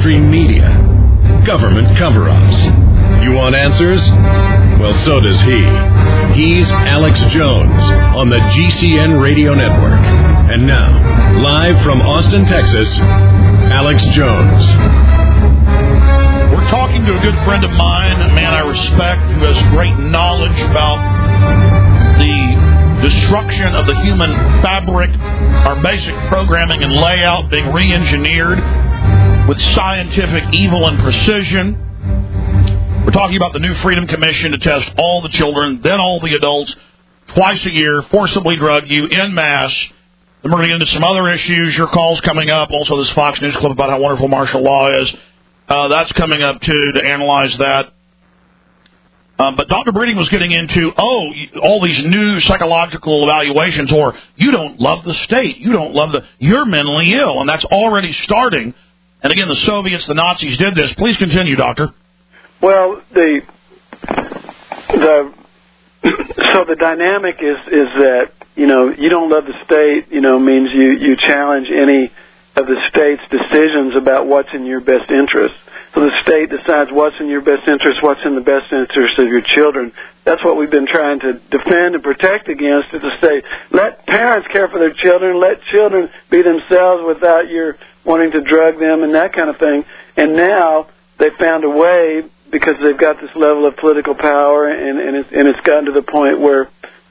mainstream media, government cover-ups. You want answers? Well, so does he. He's Alex Jones on the GCN Radio Network. And now, live from Austin, Texas, Alex Jones. We're talking to a good friend of mine, a man I respect, who has great knowledge about the destruction of the human fabric, our basic programming and layout being re-engineered with scientific evil and precision. We're talking about the new Freedom Commission to test all the children, then all the adults, twice a year, forcibly drug you en masse. Then we're going to get into some other issues. Your call's coming up. Also, this Fox News clip about how wonderful martial law is. That's coming up, too, to analyze that. But Dr. Breeding was getting into, all these new psychological evaluations, or you don't love the state, you're mentally ill, and that's already starting. And again, the Soviets, the Nazis did this. Please continue, Doctor. Well, the dynamic is that, you don't love the state, means you challenge any of the state's decisions about what's in your best interest. So the state decides what's in your best interest, what's in the best interest of your children. That's what we've been trying to defend and protect against, is to say, let parents care for their children, let children be themselves without your wanting to drug them and that kind of thing. And now they've found a way, because they've got this level of political power, and it's gotten to the point where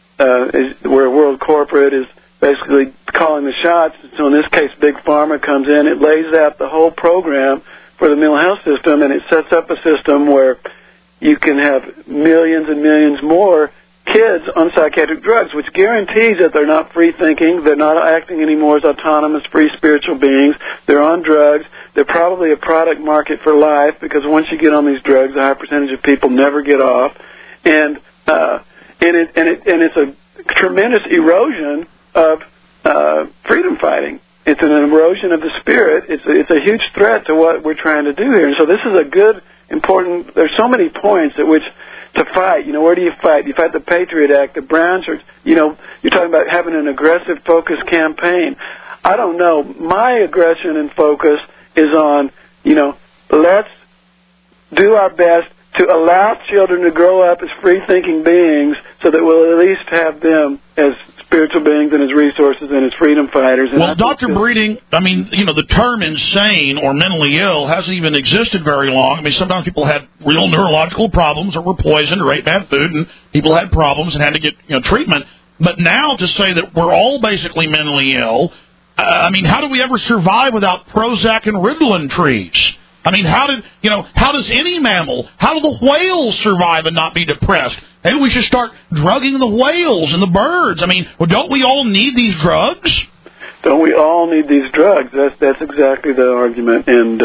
world corporate is basically calling the shots. So in this case, Big Pharma comes in, it lays out the whole program for the mental health system, and it sets up a system where you can have millions and millions more kids on psychiatric drugs, which guarantees that they're not free-thinking, they're not acting anymore as autonomous, free spiritual beings, they're on drugs, they're probably a product market for life, because once you get on these drugs, a high percentage of people never get off, and it's a tremendous erosion of freedom fighting. It's an erosion of the spirit. It's a huge threat to what we're trying to do here. And so this is a good, important, there's so many points at which to fight. Where do you fight? You fight the Patriot Act, the Brown Shirts. You're talking about having an aggressive, focused campaign. I don't know. My aggression and focus is on, let's do our best to allow children to grow up as free-thinking beings so that we'll at least have them as spiritual beings and as resources and as freedom fighters. And well, Dr. Breeding, the term insane or mentally ill hasn't even existed very long. Sometimes people had real neurological problems or were poisoned or ate bad food, and people had problems and had to get treatment. But now to say that we're all basically mentally ill, how do we ever survive without Prozac and Ritalin trees? How does any mammal, how do the whales survive and not be depressed? Maybe we should start drugging the whales and the birds. Don't we all need these drugs? Don't we all need these drugs? That's exactly the argument. And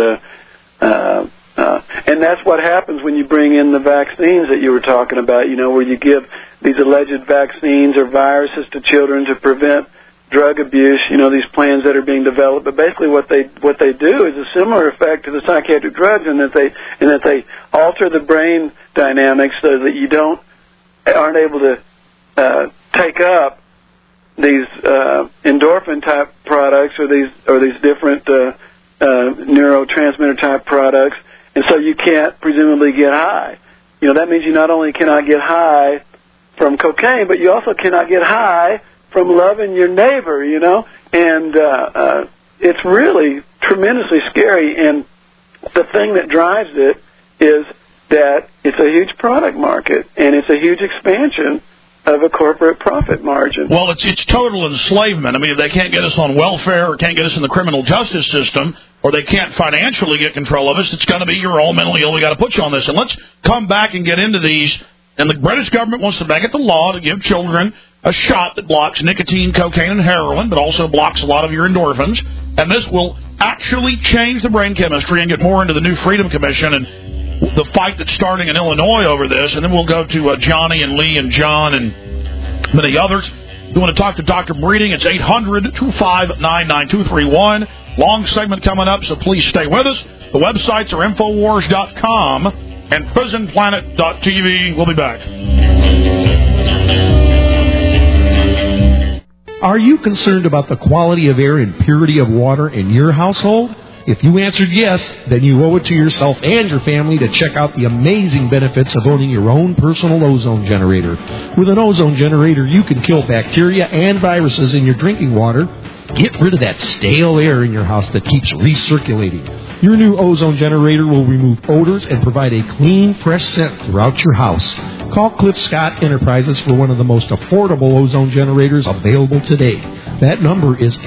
that's what happens when you bring in the vaccines that you were talking about, where you give these alleged vaccines or viruses to children to prevent drug abuse, these plans that are being developed. But basically what they do is a similar effect to the psychiatric drugs, in that they alter the brain dynamics so that you aren't able to take up these endorphin type products or these different neurotransmitter type products, and so you can't presumably get high. That means you not only cannot get high from cocaine, but you also cannot get high from loving your neighbor, and it's really tremendously scary. And the thing that drives it is that it's a huge product market, and it's a huge expansion of a corporate profit margin. Well, it's total enslavement. If they can't get us on welfare or can't get us in the criminal justice system, or they can't financially get control of us, it's going to be, you're all mentally ill, we got to put you on this. And let's come back and get into these. And the British government wants to make it the law to give children a shot that blocks nicotine, cocaine, and heroin, but also blocks a lot of your endorphins. And this will actually change the brain chemistry and get more into the new Freedom Commission and the fight that's starting in Illinois over this. And then we'll go to Johnny and Lee and John and many others. If you want to talk to Dr. Breeding, it's 800-259-9231. Long segment coming up, so please stay with us. The websites are Infowars.com and PrisonPlanet.tv. We'll be back. Are you concerned about the quality of air and purity of water in your household? If you answered yes, then you owe it to yourself and your family to check out the amazing benefits of owning your own personal ozone generator. With an ozone generator, you can kill bacteria and viruses in your drinking water. Get rid of that stale air in your house that keeps recirculating. Your new ozone generator will remove odors and provide a clean, fresh scent throughout your house. Call Cliff Scott Enterprises for one of the most affordable ozone generators available today. That number is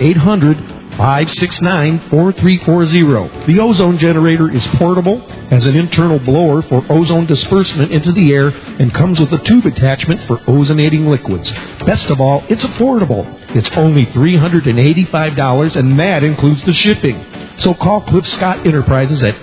800-569-4340. The ozone generator is portable, has an internal blower for ozone disbursement into the air, and comes with a tube attachment for ozonating liquids. Best of all, it's affordable. It's only $385, and that includes the shipping. So call Cliff Scott Enterprises at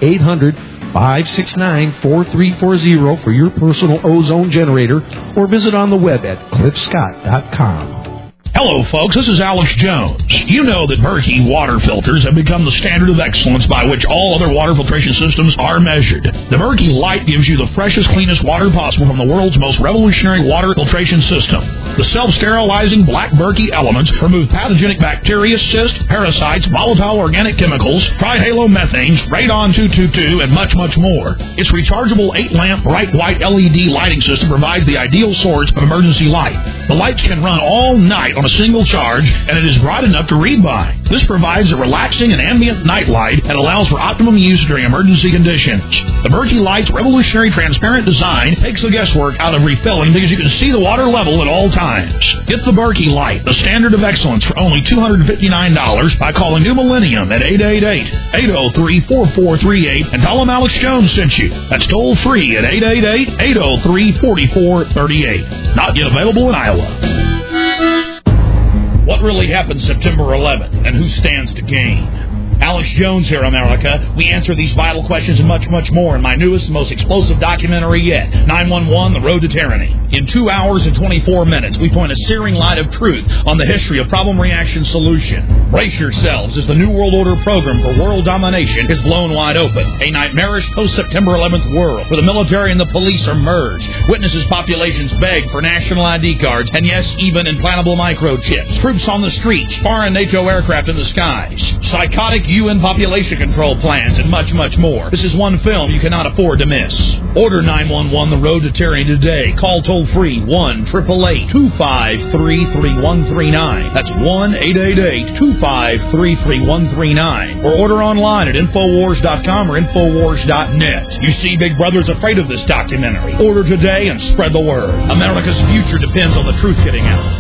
800-569-4340 for your personal ozone generator, or visit on the web at cliffscott.com. Hello, folks. This is Alex Jones. You know that Berkey water filters have become the standard of excellence by which all other water filtration systems are measured. The Berkey Light gives you the freshest, cleanest water possible from the world's most revolutionary water filtration system. The self-sterilizing black Berkey elements remove pathogenic bacteria, cysts, parasites, volatile organic chemicals, trihalomethanes, radon-222, and much, much more. Its rechargeable 8-lamp bright white LED lighting system provides the ideal source of emergency light. The lights can run all night on a single charge, and it is bright enough to read by. This provides a relaxing and ambient night light and allows for optimum use during emergency conditions. The Berkey Light's revolutionary transparent design takes the guesswork out of refilling because you can see the water level at all times. Get the Berkey Light, the standard of excellence, for only $259 by calling New Millennium at 888-803-4438 and tell them Alex Jones sent you. That's toll free at 888-803-4438. Not yet available in Iowa. What really happened September 11th, and who stands to gain? Alex Jones here, America. We answer these vital questions and much, much more in my newest and most explosive documentary yet, 911, The Road to Tyranny. In 2 hours and 24 minutes, we point a searing light of truth on the history of problem, reaction, solution. Brace yourselves as the New World Order program for world domination is blown wide open. A nightmarish post-September 11th world where the military and the police are merged. Witnesses populations beg for national ID cards, and yes, even implantable microchips. Troops on the streets, foreign NATO aircraft in the skies. Psychotic UN population control plans, and much, much more. This is one film you cannot afford to miss. Order 911 The Road to Tyranny today. Call toll-free 1-888-253-3139. That's 1-888-253-3139. Or order online at Infowars.com or Infowars.net. You see, Big Brother's afraid of this documentary. Order today and spread the word. America's future depends on the truth getting out.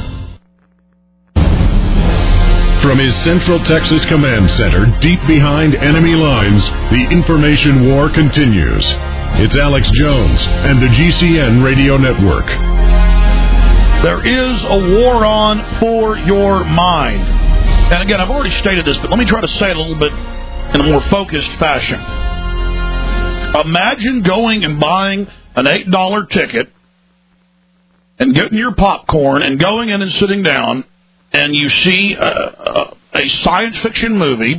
From his Central Texas Command Center, deep behind enemy lines, the information war continues. It's Alex Jones and the GCN Radio Network. There is a war on for your mind. And again, I've already stated this, but let me try to say it a little bit in a more focused fashion. Imagine going and buying an $8 ticket and getting your popcorn and going in and sitting down, and you see a science fiction movie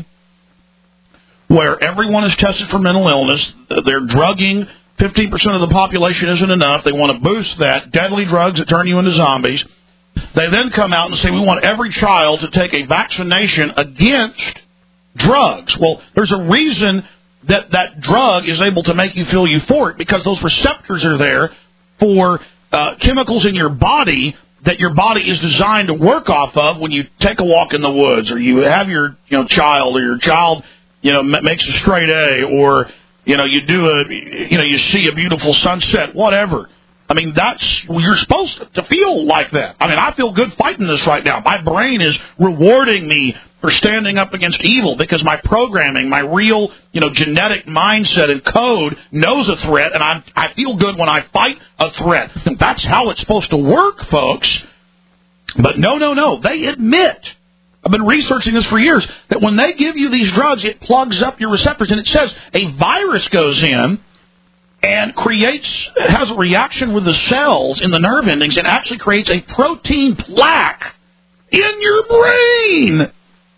where everyone is tested for mental illness. They're drugging. 15% of the population isn't enough. They want to boost that. Deadly drugs that turn you into zombies. They then come out and say, we want every child to take a vaccination against drugs. Well, there's a reason that that drug is able to make you feel euphoric, because those receptors are there for chemicals in your body that your body is designed to work off of when you take a walk in the woods, or you have your child, or your child makes a straight A, or you see a beautiful sunset, whatever. I mean, you're supposed to feel like that. I mean, I feel good fighting this right now. My brain is rewarding me for standing up against evil, because my programming, my real, genetic mindset and code knows a threat, and I feel good when I fight a threat. And that's how it's supposed to work, folks. But no. They admit, I've been researching this for years, that when they give you these drugs, it plugs up your receptors, and it says a virus goes in and has a reaction with the cells in the nerve endings and actually creates a protein plaque in your brain.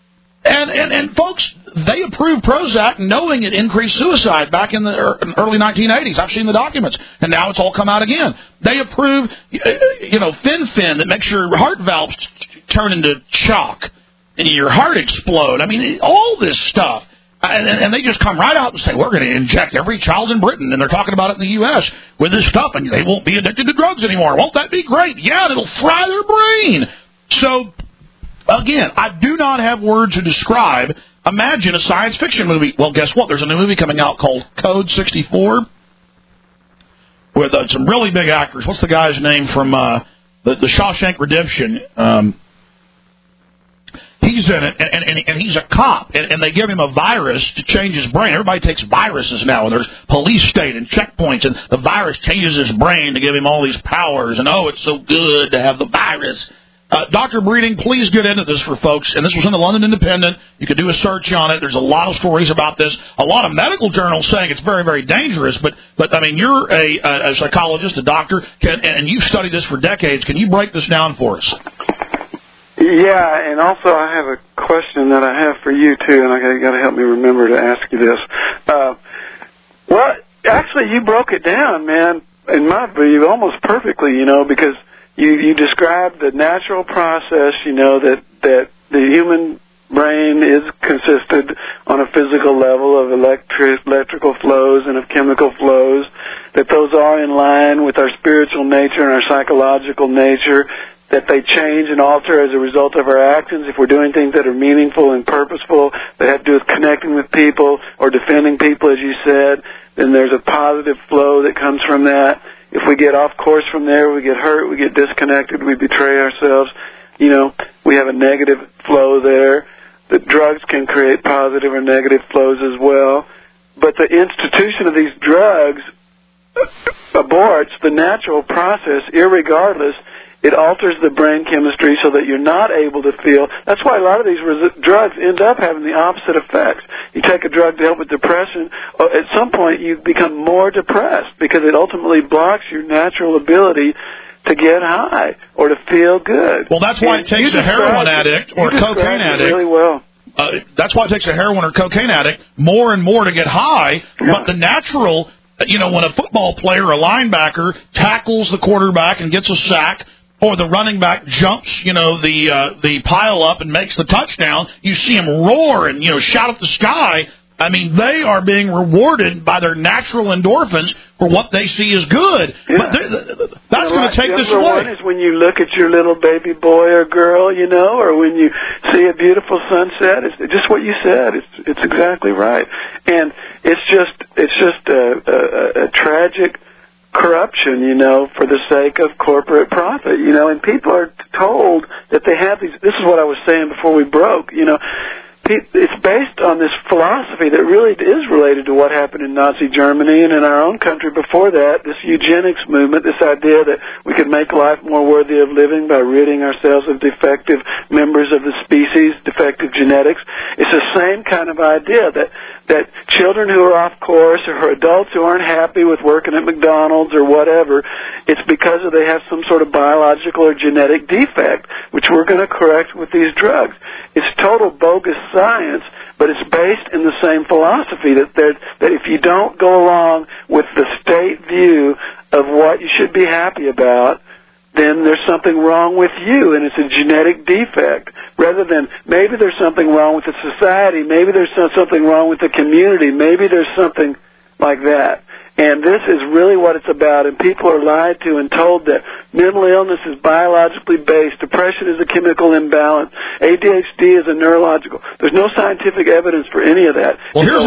And folks, they approved Prozac knowing it increased suicide back in the early 1980s. I've seen the documents, and now it's all come out again. They approved, Fen-Phen that makes your heart valves turn into chalk and your heart explode. I mean, all this stuff And they just come right out and say, we're going to inject every child in Britain, and they're talking about it in the U.S. with this stuff, and they won't be addicted to drugs anymore. Won't that be great? Yeah, and it'll fry their brain. So, again, I do not have words to describe. Imagine a science fiction movie. Well, guess what? There's a new movie coming out called Code 64 with some really big actors. What's the guy's name from the Shawshank Redemption? He's in it, and he's a cop, and they give him a virus to change his brain. Everybody takes viruses now, and there's police state and checkpoints, and the virus changes his brain to give him all these powers, and it's so good to have the virus. Dr. Breeding, please get into this for folks, and this was in the London Independent. You could do a search on it. There's a lot of stories about this. A lot of medical journals saying it's very, very dangerous, but I mean, you're a psychologist, a doctor, and you've studied this for decades. Can you break this down for us? Yeah, and also I have a question that I have for you too, and I got to help me remember to ask you this. Well, actually, you broke it down, man. In my view, almost perfectly. Because you described the natural process. That the human brain is consisted on a physical level of electrical flows and of chemical flows. That those are in line with our spiritual nature and our psychological nature. That they change and alter as a result of our actions. If we're doing things that are meaningful and purposeful, that have to do with connecting with people or defending people, as you said, then there's a positive flow that comes from that. If we get off course from there, we get hurt, we get disconnected, we betray ourselves. We have a negative flow there. The drugs can create positive or negative flows as well. But the institution of these drugs aborts the natural process irregardless. It alters the brain chemistry so that you're not able to feel. That's why a lot of these drugs end up having the opposite effects. You take a drug to help with depression, at some point you become more depressed because it ultimately blocks your natural ability to get high or to feel good. Well, that's why it takes a heroin addict or a cocaine addict. Really well. That's why it takes a heroin or cocaine addict more and more to get high. Yeah. But the natural, when a football player, a linebacker, tackles the quarterback and gets a sack, or the running back jumps, the pile up and makes the touchdown, you see him roar and, shout at the sky. I mean, they are being rewarded by their natural endorphins for what they see as good. Yeah. But that's going to take this away. One is when you look at your little baby boy or girl, or when you see a beautiful sunset. It's just what you said. It's exactly right. And it's just a tragic corruption, for the sake of corporate profit, and people are told that they have these. This is what I was saying before we broke, it's based on this philosophy that really is related to what happened in Nazi Germany and in our own country before that, this eugenics movement, this idea that we could make life more worthy of living by ridding ourselves of defective members of the species, defective genetics. It's the same kind of idea that children who are off course or adults who aren't happy with working at McDonald's or whatever, it's because they have some sort of biological or genetic defect, which we're going to correct with these drugs. It's total bogus science, but it's based in the same philosophy that if you don't go along with the state view of what you should be happy about, then there's something wrong with you, and it's a genetic defect, rather than maybe there's something wrong with the society, maybe there's something wrong with the community, maybe there's something like that. And this is really what it's about, and people are lied to and told that mental illness is biologically based, depression is a chemical imbalance, ADHD is a neurological. There's no scientific evidence for any of that. Well, here's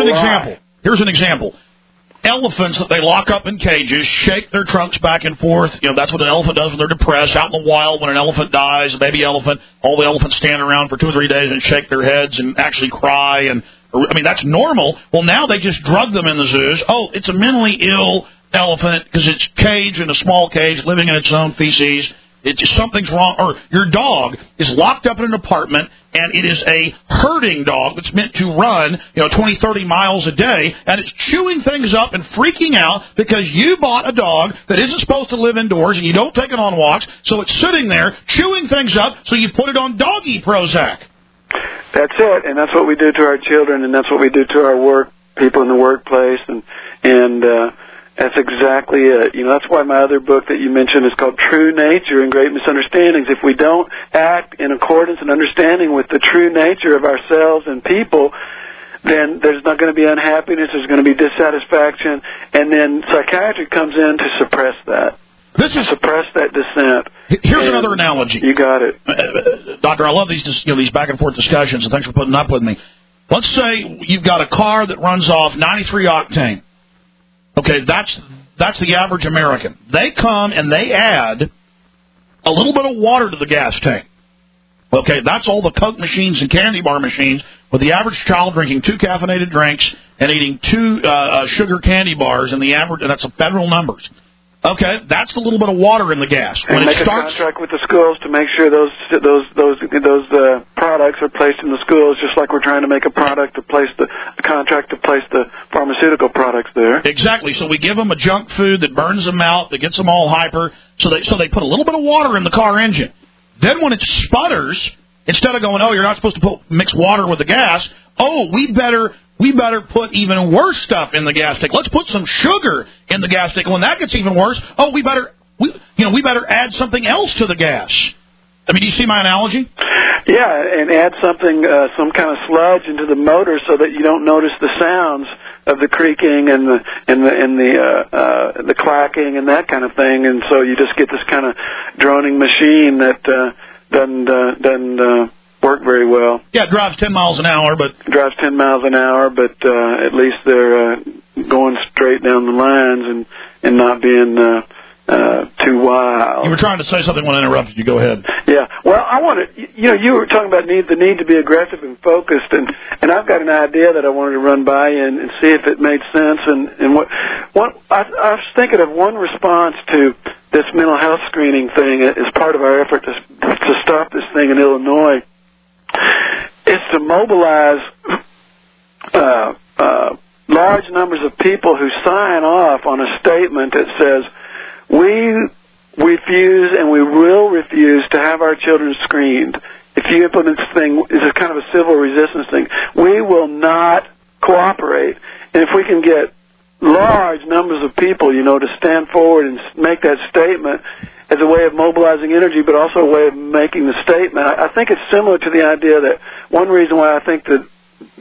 an example. Elephants that they lock up in cages, shake their trunks back and forth. That's what an elephant does when they're depressed. Out in the wild, when an elephant dies, a baby elephant, all the elephants stand around for 2 or 3 days and shake their heads and actually cry. That's normal. Well, now they just drug them in the zoos. Oh, it's a mentally ill elephant because it's caged in a small cage, living in its own feces. Something's wrong. Or your dog is locked up in an apartment, and it is a herding dog that's meant to run, 20, 30 miles a day, and it's chewing things up and freaking out because you bought a dog that isn't supposed to live indoors, and you don't take it on walks, so it's sitting there chewing things up, so you put it on doggy Prozac. That's it, and that's what we do to our children, and that's what we do to our people in the workplace, and that's exactly it. That's why my other book that you mentioned is called True Nature and Great Misunderstandings. If we don't act in accordance and understanding with the true nature of ourselves and people, then there's not going to be unhappiness, there's going to be dissatisfaction, and then psychiatry comes in to suppress that. Suppress that dissent. Here's another analogy. You got it. Doctor, I love these back and forth discussions, and thanks for putting up with me. Let's say you've got a car that runs off 93 octane. Okay, that's the average American. They come and they add a little bit of water to the gas tank. Okay, that's all the Coke machines and candy bar machines, with the average child drinking 2 caffeinated drinks and eating 2 sugar candy bars, and that's federal numbers. Okay, that's the little bit of water in the gas. And make a contract with the schools to make sure those products are placed in the schools, just like we're trying to make a contract to place the pharmaceutical products there. Exactly. So we give them a junk food that burns them out, that gets them all hyper. So they put a little bit of water in the car engine. Then when it sputters, instead of going, oh, you're not supposed to mix water with the gas. Oh, we better put even worse stuff in the gas tank. Let's put some sugar in the gas tank. When that gets even worse, oh, we better add something else to the gas. I mean, do you see my analogy? Yeah, and add something, some kind of sludge into the motor so that you don't notice the sounds of the creaking and the clacking and that kind of thing, and so you just get this kind of droning machine that doesn't work very well. Yeah, it drives 10 miles an hour, but at least they're going straight down the lines and not being too wild. You were trying to say something when I interrupted you. Go ahead. Yeah. Well, I wanted, you were talking about the need to be aggressive and focused, and I've got an idea that I wanted to run by you and see if it made sense. And what I was thinking of one response to this mental health screening thing as part of our effort to stop this thing in Illinois is to mobilize large numbers of people who sign off on a statement that says, we refuse and we will refuse to have our children screened. If you implement this thing, it's a kind of a civil resistance thing. We will not cooperate. And if we can get large numbers of people, to stand forward and make that statement as a way of mobilizing energy, but also a way of making the statement, I think it's similar to the idea that one reason why I think that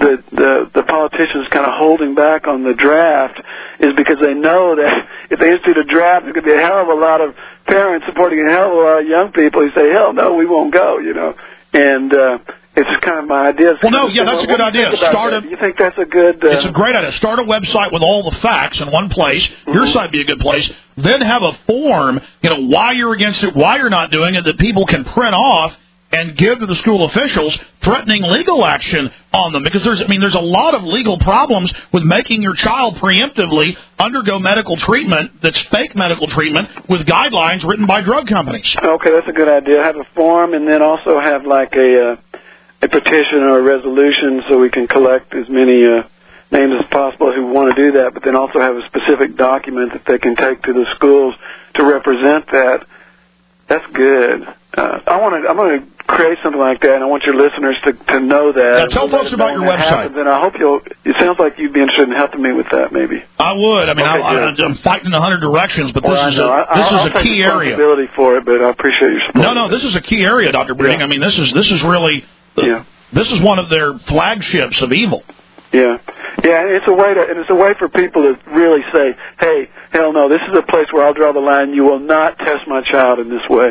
the politicians kind of holding back on the draft is because they know that if they institute a draft, there's going to be a hell of a lot of parents supporting a hell of a lot of young people who say, hell no, we won't go, And it's just kind of my idea. Well, no, yeah, that's a good idea. You think that's a good... It's a great idea. Start a website with all the facts in one place. Mm-hmm. Your site would be a good place. Then have a form, why you're against it, why you're not doing it, that people can print off and give to the school officials, threatening legal action on them. Because there's a lot of legal problems with making your child preemptively undergo medical treatment that's fake medical treatment with guidelines written by drug companies. Okay, that's a good idea. Have a form and then also have like a petition or a resolution so we can collect as many names as possible who want to do that, but then also have a specific document that they can take to the schools to represent that. That's good. I'm going to create something like that, and I want your listeners to know that. Now, tell folks about your website. And I hope it sounds like you'd be interested in helping me with that, maybe. I would. I'm fighting in 100 directions, but this is a key area. I'll take responsibility for it, but I appreciate your support. No, this is a key area, Dr. Breeding. Yeah. This is really, this is one of their flagships of evil. Yeah, and it's a way for people to really say, hey, hell no, this is a place where I'll draw the line. You will not test my child in this way.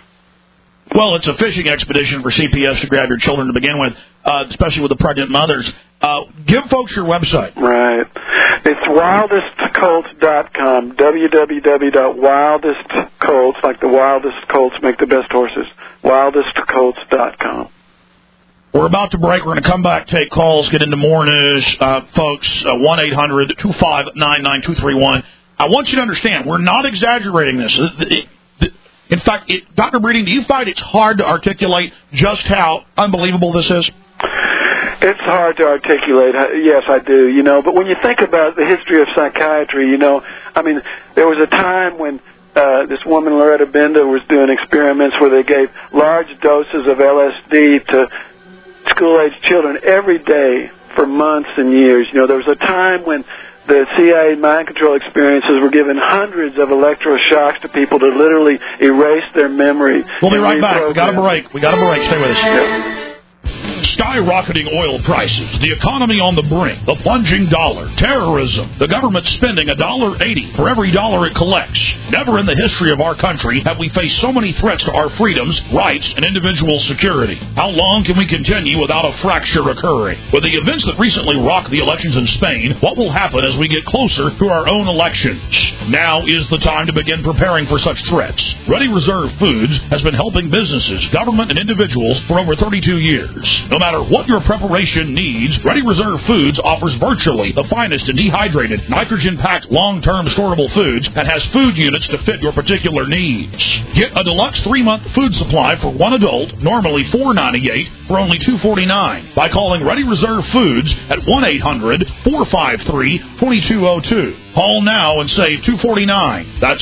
Well, it's a fishing expedition for CPS to grab your children to begin with, especially with the pregnant mothers. Give folks your website. Right. It's wildestcolts.com, www.wildestcolts, like the wildest colts make the best horses, wildestcolts.com. We're about to break. We're going to come back, take calls, get into more news. Folks, 1-800-259-9231. I want you to understand, we're not exaggerating this. In fact, Dr. Breeding, do you find it's hard to articulate just how unbelievable this is? It's hard to articulate. Yes, I do, But when you think about the history of psychiatry, there was a time when this woman, Loretta Benda, was doing experiments where they gave large doses of LSD to school-age children every day for months and years. There was a time when the CIA mind control experiences were given hundreds of electroshocks to people to literally erase their memory. We'll be right back. We got a break. Stay with us. Yeah. Skyrocketing oil prices, the economy on the brink, the plunging dollar, terrorism, the government spending $1.80 for every dollar it collects. Never in the history of our country have we faced so many threats to our freedoms, rights, and individual security. How long can we continue without a fracture occurring? With the events that recently rocked the elections in Spain, what will happen as we get closer to our own elections? Now is the time to begin preparing for such threats. Ready Reserve Foods has been helping businesses, government, and individuals for over 32 years. No matter what your preparation needs, Ready Reserve Foods offers virtually the finest in dehydrated, nitrogen-packed, long-term storable foods and has food units to fit your particular needs. Get a deluxe 3-month food supply for one adult, normally $4.98, for only $2.49 by calling Ready Reserve Foods at 1-800-453-2202. Call now and save $2.49. That's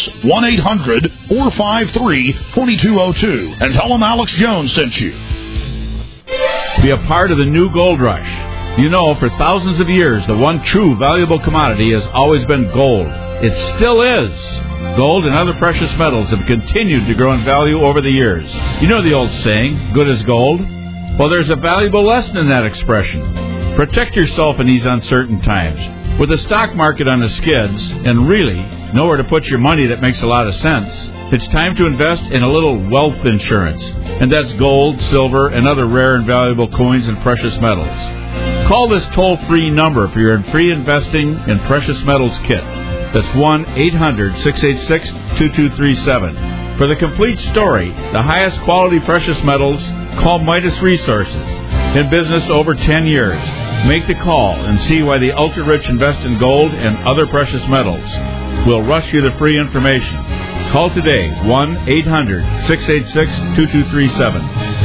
1-800-453-2202. And tell them Alex Jones sent you. Be a part of the new gold rush. You know, for thousands of years, the one true valuable commodity has always been gold. It still is. Gold and other precious metals have continued to grow in value over the years. You know the old saying, good as gold? Well, there's a valuable lesson in that expression. Protect yourself in these uncertain times. With the stock market on the skids, and really nowhere to put your money that makes a lot of sense, it's time to invest in a little wealth insurance. And that's gold, silver, and other rare and valuable coins and precious metals. Call this toll-free number for your free investing in precious metals kit. That's 1-800-686-2237. For the complete story, the highest quality precious metals, call Midas Resources. In business over 10 years. Make the call and see why the ultra-rich invest in gold and other precious metals. We'll rush you the free information. Call today, 1-800-686-2237.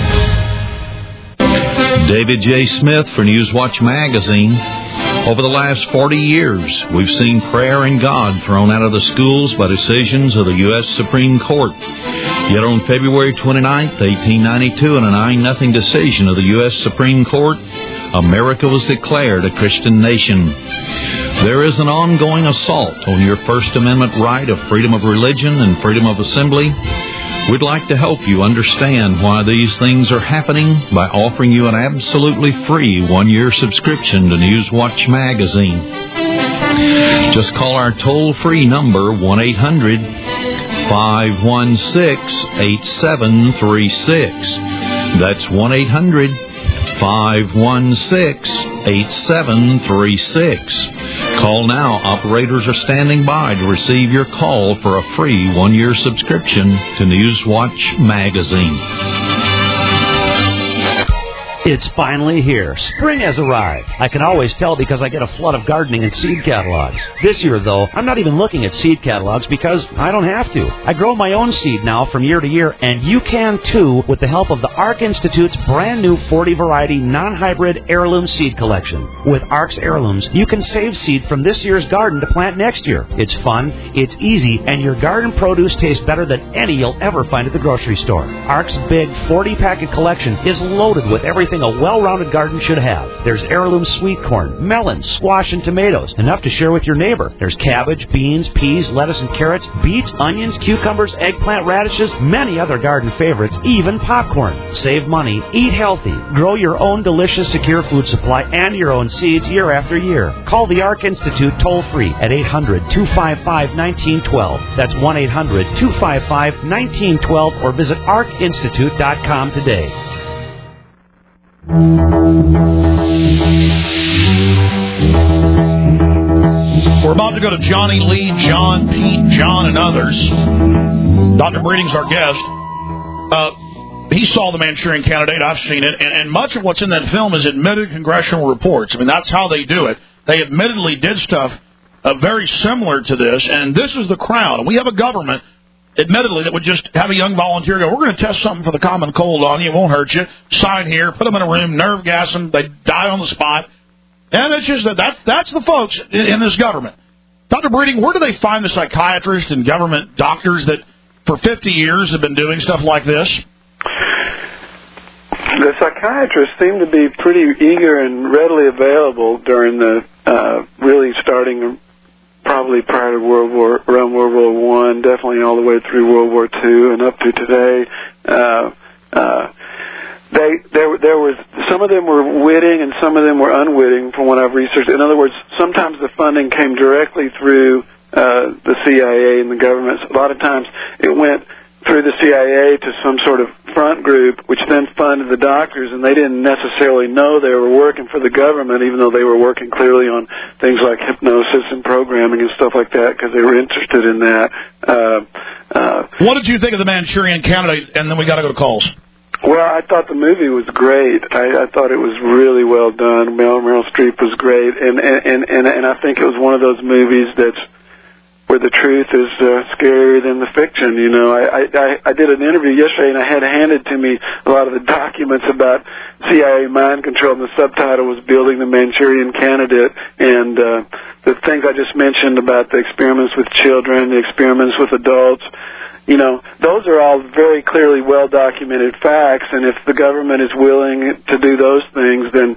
David J. Smith for Newswatch Magazine. Over the last 40 years, we've seen prayer and God thrown out of the schools by decisions of the U.S. Supreme Court. Yet on February 29, 1892, in a 9-0 decision of the U.S. Supreme Court, America was declared a Christian nation. There is an ongoing assault on your First Amendment right of freedom of religion and freedom of assembly. We'd like to help you understand why these things are happening by offering you an absolutely free 1-year subscription to Newswatch Magazine. Just call our toll-free number, 1-800-516-8736. That's 1-800-516-8736. Call now. Operators are standing by to receive your call for a free 1-year subscription to Newswatch Magazine. It's finally here. Spring has arrived. I can always tell because I get a flood of gardening and seed catalogs. This year, though, I'm not even looking at seed catalogs because I don't have to. I grow my own seed now from year to year, and you can too with the help of the ARC Institute's brand new 40-variety non-hybrid heirloom seed collection. With ARC's heirlooms, you can save seed from this year's garden to plant next year. It's fun, it's easy, and your garden produce tastes better than any you'll ever find at the grocery store. ARC's big 40-packet collection is loaded with everything a well-rounded garden should have. There's heirloom sweet corn, melons, squash, and tomatoes, enough to share with your neighbor. There's cabbage, beans, peas, lettuce, and carrots, beets, onions, cucumbers, eggplant, radishes, many other garden favorites, even popcorn. Save money, eat healthy, grow your own delicious, secure food supply and your own seeds year after year. Call the ARC Institute toll-free at 800-255-1912. That's 1-800-255-1912, or visit arcinstitute.com today. We're about to go to Johnny Lee, John, Pete, John, and others. Dr. Breeding's our guest. He saw The Manchurian Candidate. I've seen it. And much of what's in that film is admitted congressional reports. I mean, that's how they do it. They admittedly did stuff very similar to this. And this is the crowd. And we have a government, admittedly, that would just have a young volunteer go, we're going to test something for the common cold on you. It won't hurt you. Sign here. Put them in a room. Nerve gas them. They die on the spot. And it's just that's the folks in this government. Dr. Breeding, where do they find the psychiatrists and government doctors that for 50 years have been doing stuff like this? The psychiatrists seem to be pretty eager and readily available during the really starting probably prior to around World War I, definitely all the way through World War II and up to today. there was some of them were witting and some of them were unwitting from what I've researched. In other words, sometimes the funding came directly through the CIA and the government. A lot of times it went through the CIA to some sort of front group, which then funded the doctors, and they didn't necessarily know they were working for the government, even though they were working clearly on things like hypnosis and programming and stuff like that, because they were interested in that. What did you think of the Manchurian Candidate? And then we got to go to calls. Well, I thought the movie was great. I thought it was really well done. Meryl Streep was great, and I think it was one of those movies that's where the truth is scarier than the fiction. You know, I did an interview yesterday, and I had handed to me a lot of the documents about CIA mind control, and the subtitle was "Building the Manchurian Candidate," and the things I just mentioned about the experiments with children, the experiments with adults. You know, those are all very clearly well-documented facts, and if the government is willing to do those things, then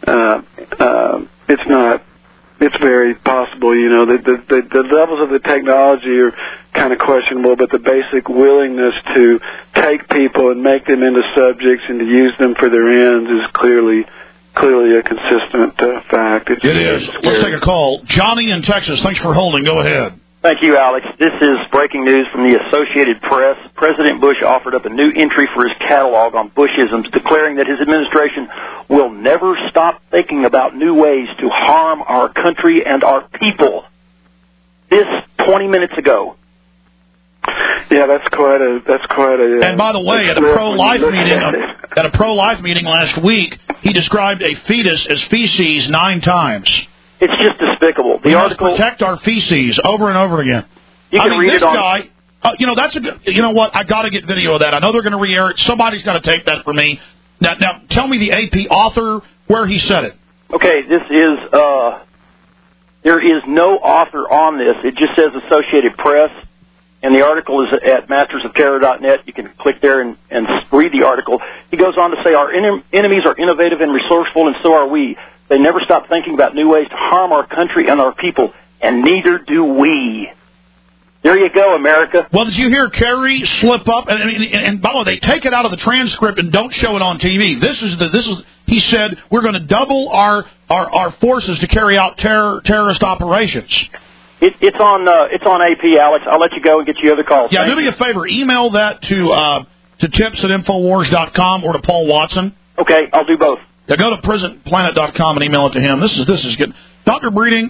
it's very possible. You know, the levels of the technology are kind of questionable, but the basic willingness to take people and make them into subjects and to use them for their ends is clearly a consistent fact. It is. Let's take a call. Johnny in Texas, thanks for holding. Go ahead. Thank you, Alex. This is breaking news from the Associated Press. President Bush offered up a new entry for his catalog on Bushisms, declaring that his administration will never stop thinking about new ways to harm our country and our people. This 20 minutes ago. Yeah, that's quite a. And by the way, at a pro-life meeting last week, he described a fetus as feces 9 times. It's just despicable. We must protect our feces over and over again. You can read this it on. Guy, you know what? I got to get video of that. I know they're going to re-air it. Somebody's got to take that for me. Now, tell me the AP author where he said it. Okay, this is. There is no author on this. It just says Associated Press, and the article is at mastersofterror.net. You can click there and read the article. He goes on to say, our enemies are innovative and resourceful, and so are we. They never stop thinking about new ways to harm our country and our people, and neither do we. There you go, America. Well, did you hear Kerry slip up? And by the way, they take it out of the transcript and don't show it on TV. This is. He said we're going to double our forces to carry out terrorist operations. It's on AP, Alex. I'll let you go and get you other calls. Yeah, do me a favor. Email that to tips@infowars.com or to Paul Watson. Okay, I'll do both. Yeah, go to prisonplanet.com and email it to him. This is good. Dr. Breeding,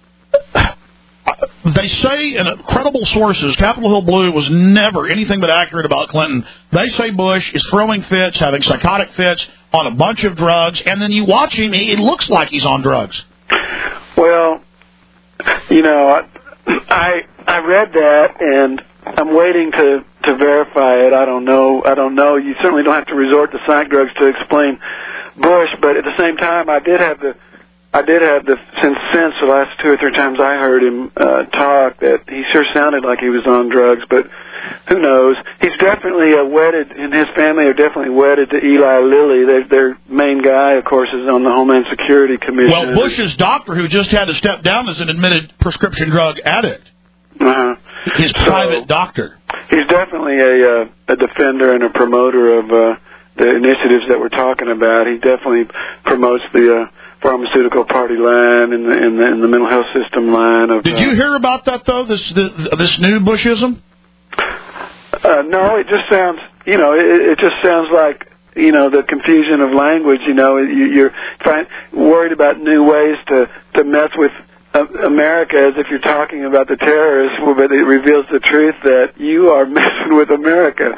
they say in credible sources, Capitol Hill Blue was never anything but accurate about Clinton. They say Bush is throwing fits, having psychotic fits, on a bunch of drugs, and then you watch him, it looks like he's on drugs. Well, you know, I read that, and I'm waiting to verify it. I don't know. You certainly don't have to resort to psych drugs to explain Bush, but at the same time, I did have the since the last 2 or 3 times I heard him talk that he sure sounded like he was on drugs, but who knows? He's definitely wedded, and his family are definitely wedded to Eli Lilly. Their main guy, of course, is on the Homeland Security Commission. Well, Bush's doctor, who just had to step down, is an admitted prescription drug addict. His private doctor. He's definitely a defender and a promoter of the initiatives that we're talking about. He definitely promotes the pharmaceutical party line and the mental health system line. Did you hear about that though? This new Bushism? No, it just sounds. It just sounds like the confusion of language. You're worried about new ways to mess with America as if you're talking about the terrorists, but it reveals the truth that you are messing with America.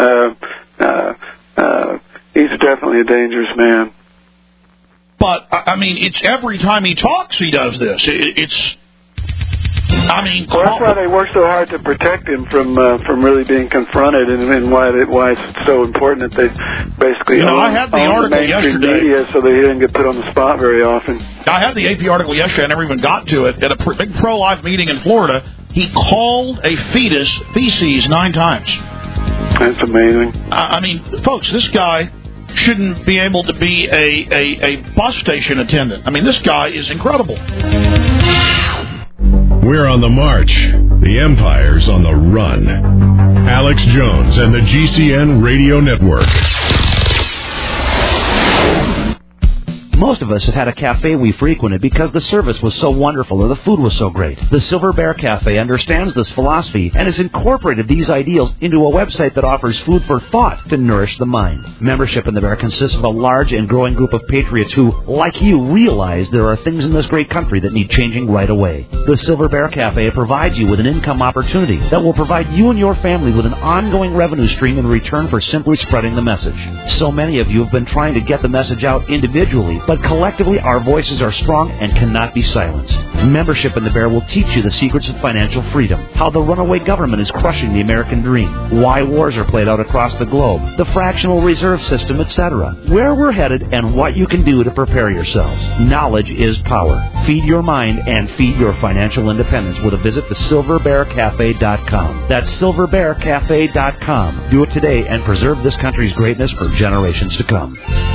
He's definitely a dangerous man. But, I mean, it's every time he talks he does this. Well, that's why they work so hard to protect him from really being confronted, and why it's so important that they basically I had the article yesterday, media so that he didn't get put on the spot very often. I had the AP article yesterday. I never even got to it. At a big pro-life meeting in Florida, he called a fetus feces 9 times. That's amazing. I mean, folks, this guy shouldn't be able to be a bus station attendant. I mean, this guy is incredible. We're on the march. The Empire's on the run. Alex Jones and the GCN Radio Network. Most of us have had a cafe we frequented because the service was so wonderful or the food was so great. The Silver Bear Cafe understands this philosophy and has incorporated these ideals into a website that offers food for thought to nourish the mind. Membership in the Bear consists of a large and growing group of patriots who, like you, realize there are things in this great country that need changing right away. The Silver Bear Cafe provides you with an income opportunity that will provide you and your family with an ongoing revenue stream in return for simply spreading the message. So many of you have been trying to get the message out individually, but collectively our voices are strong and cannot be silenced. Membership in the Bear will teach you the secrets of financial freedom, how the runaway government is crushing the American dream, why wars are played out across the globe, the fractional reserve system, etc., where we're headed, and what you can do to prepare yourselves. Knowledge is power. Feed your mind and feed your financial independence with a visit to silverbearcafe.com. That's silverbearcafe.com. Do it today and preserve this country's greatness for generations to come.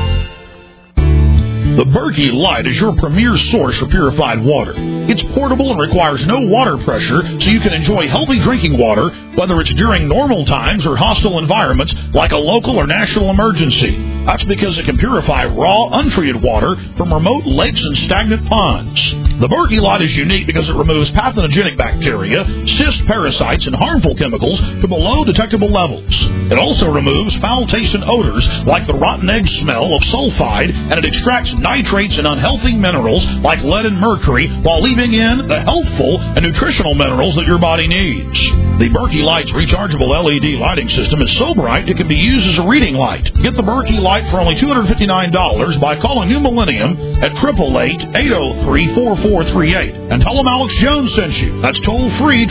The Berkey Light is your premier source for purified water. It's portable and requires no water pressure, so you can enjoy healthy drinking water, whether it's during normal times or hostile environments like a local or national emergency. That's because it can purify raw, untreated water from remote lakes and stagnant ponds. The Berkey Light is unique because it removes pathogenic bacteria, cyst parasites, and harmful chemicals to below detectable levels. It also removes foul-tasting odors like the rotten egg smell of sulfide, and it extracts nitrates and unhealthy minerals like lead and mercury while leaving in the healthful and nutritional minerals that your body needs. The Berkey Light's rechargeable LED lighting system is so bright it can be used as a reading light. Get the Berkey Light for only $259 by calling New Millennium at 888-803-4438 and tell them Alex Jones sent you. That's toll-free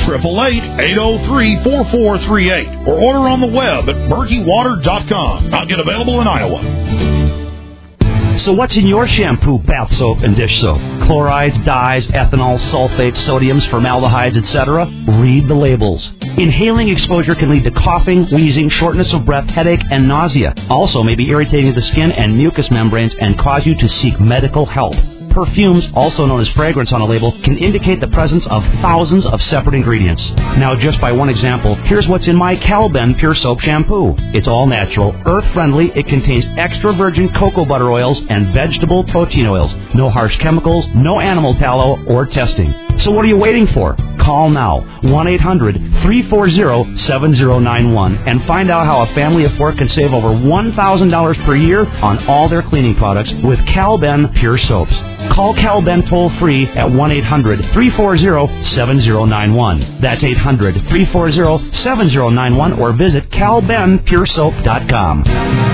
888-803-4438 or order on the web at berkeywater.com. Not yet available in Iowa. So what's in your shampoo, bath soap, and dish soap? Chlorides, dyes, ethanol, sulfates, sodiums, formaldehydes, etc.? Read the labels. Inhaling exposure can lead to coughing, wheezing, shortness of breath, headache, and nausea. Also may be irritating to the skin and mucous membranes and cause you to seek medical help. Perfumes, also known as fragrance on a label, can indicate the presence of thousands of separate ingredients. Now, just by one example, here's what's in my Calben Pure Soap Shampoo. It's all natural, earth-friendly, it contains extra virgin cocoa butter oils and vegetable protein oils. No harsh chemicals, no animal tallow, or testing. So what are you waiting for? Call now, 1-800-340-7091, and find out how a family of four can save over $1,000 per year on all their cleaning products with Calben Pure Soaps. Call Calben toll-free at 1-800-340-7091. That's 800-340-7091, or visit calbenpuresoap.com.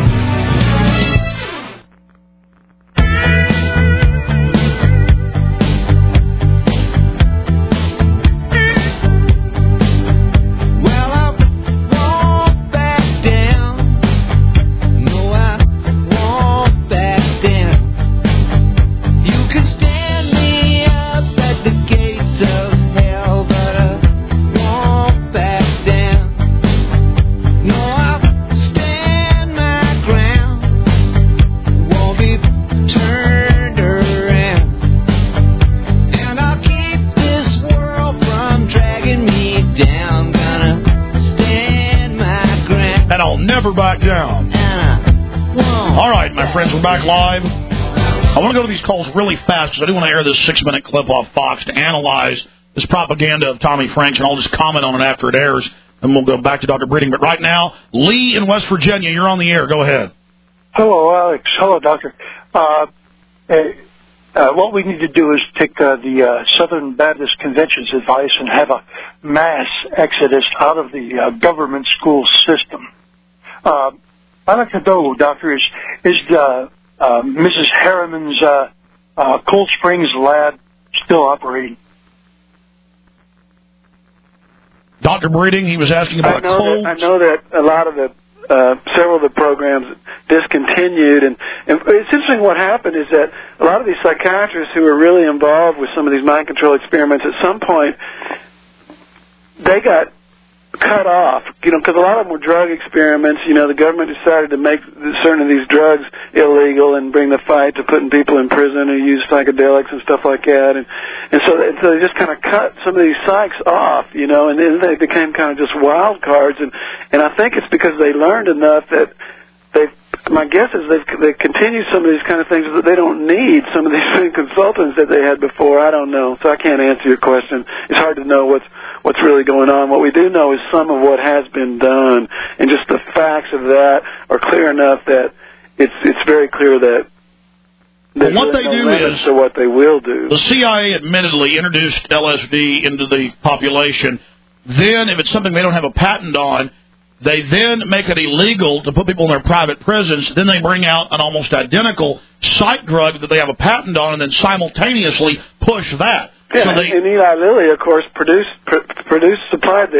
Back down. All right, my friends, we're back live. I want to go to these calls really fast because I do want to air this 6-minute clip off Fox to analyze this propaganda of Tommy Franks, and I'll just comment on it after it airs, and we'll go back to Dr. Breeding. But right now, Lee in West Virginia, you're on the air. Go ahead. Hello, Alex. Hello, Doctor. What we need to do is take the Southern Baptist Convention's advice and have a mass exodus out of the government school system. I'd like to know, Doctor, is Mrs. Harriman's Cold Springs lab still operating? Dr. Breeding, he was asking about cold. I know that a lot of the several of the programs discontinued, and it's interesting. What happened is that a lot of these psychiatrists who were really involved with some of these mind control experiments, at some point, they got cut off, because a lot of them were drug experiments. The government decided to make certain of these drugs illegal and bring the fight to putting people in prison who use psychedelics and stuff like that. And so they just kind of cut some of these psychs off, and then they became kind of just wild cards. And I think it's because they learned enough that they've my guess is they've continued some of these kind of things that they don't need some of these same consultants that they had before. I don't know, so I can't answer your question. It's hard to know what's really going on. What we do know is some of what has been done, and just the facts of that are clear enough that it's very clear that there's what they do is to what they will do. The CIA admittedly introduced LSD into the population. Then, if it's something they don't have a patent on, they then make it illegal to put people in their private prisons. Then they bring out an almost identical psych drug that they have a patent on, and then simultaneously push that. Yeah, so and Eli Lilly, of course, supplied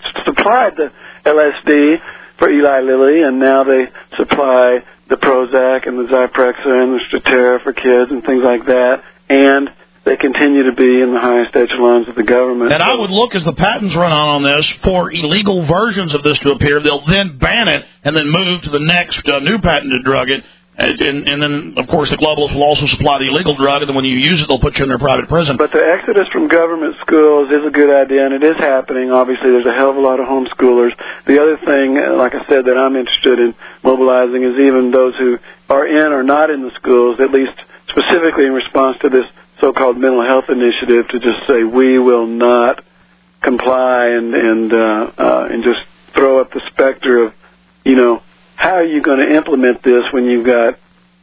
the LSD for Eli Lilly, and now they supply the Prozac and the Zyprexa and the Strattera for kids and things like that, and they continue to be in the highest echelons of the government. And I would look, as the patents run on this, for illegal versions of this to appear. They'll then ban it and then move to the next new patented drug. And then, of course, the globalists will also supply the illegal drug, and then when you use it, they'll put you in their private prison. But the exodus from government schools is a good idea, and it is happening. Obviously, there's a hell of a lot of homeschoolers. The other thing, like I said, that I'm interested in mobilizing is even those who are in or not in the schools, at least specifically in response to this so-called mental health initiative, to just say we will not comply and just throw up the specter of, how are you going to implement this when you've got,